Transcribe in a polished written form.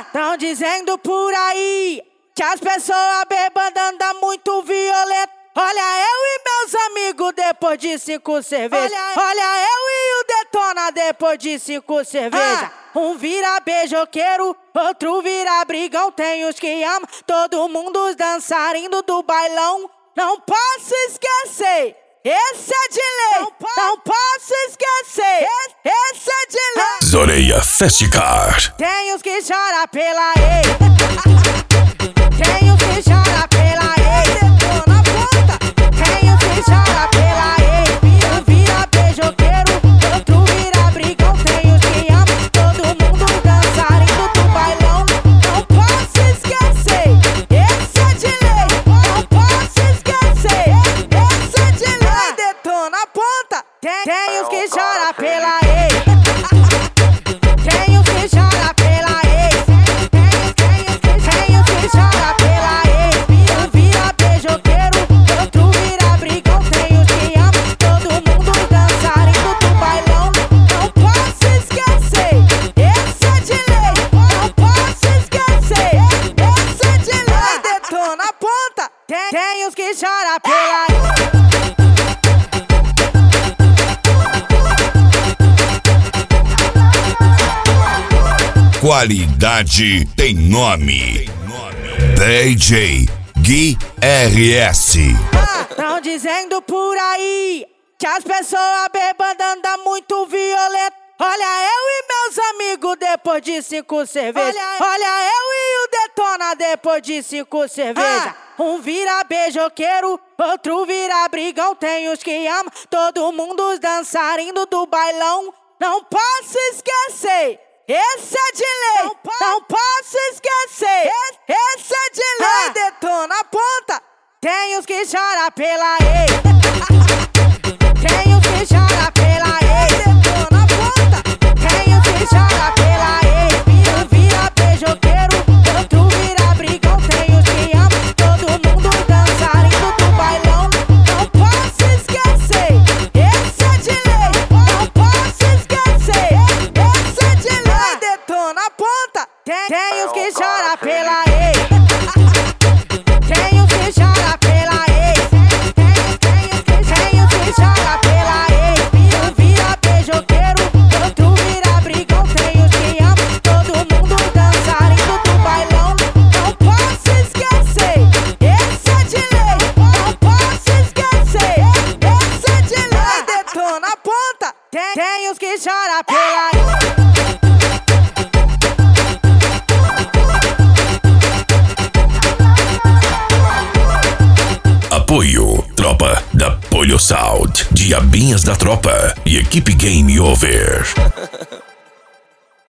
Tão dizendo por aí que as pessoas bebando andam muito violento. Olha eu e meus amigos depois de 5 cervejas. Olha eu e o Detona depois de 5 cervejas. Um vira beijoqueiro, outro vira brigão. Tem os que amam, todo mundo os dançarinos do bailão. Não posso esquecer, esse é de lei. Não posso esquecer, esse é de lei. Zoreia Festicar. Tem os que choram pela ex. Tem os que choram pela ex. Detona ponta. Tem os que choram pela ex. Um vira beijoqueiro, outro vira brigão. Tem os que amam, todo mundo dançarino do bailão. Não posso esquecer, esse é de lei. Não posso esquecer, esse é de lei. Detona ponta. Tem os que choram pela ex. Tem os que choram pela ex. Tem os que choram pela ex. Um vira beijoqueiro, outro vira brigão. Tem os que amam, todo mundo dançarino do bailão. Não posso esquecer, esse é de lei. Não posso esquecer, esse é de lei. Detona ponta. Tem os que choram pela ex. Qualidade tem nome. DJ Gui RS. Tão dizendo por aí que as pessoas bebando andam muito violento. Olha eu e meus amigos depois de 5 cervejas. Olha eu e o Detona depois de 5 cervejas. Um vira beijoqueiro, outro vira brigão. Tem os que amam, todo mundo os dançarino do bailão. Não posso esquecer, esse é de lei. Não posso esquecer, esse é de lei. Detona ponta. Tem os que choram pela ex. Tem os que choram pela ex. Detona ponta. Tem os que choram pela ex. Um vira beijoqueiro, outro vira brigão. Tem os que amam, todo mundo dançarino do bailão. Não posso esquecer, esse é de lei. Não posso esquecer, esse é de lei. Detona ponta. Tem os que choram pela ex. Tem os que choram pela ex. Tem os que choram pela ex. Um vira beijoqueiro, outro vira brigão. Tem os que amam, todo mundo dançarino do bailão. Não posso esquecer, esse é de lei. Não posso esquecer, esse é de lei. Detona ponta. Tem os que choram pela ex. Apoio Tropa da Polho Sound, Diabinhas da Tropa e Equipe Game Over.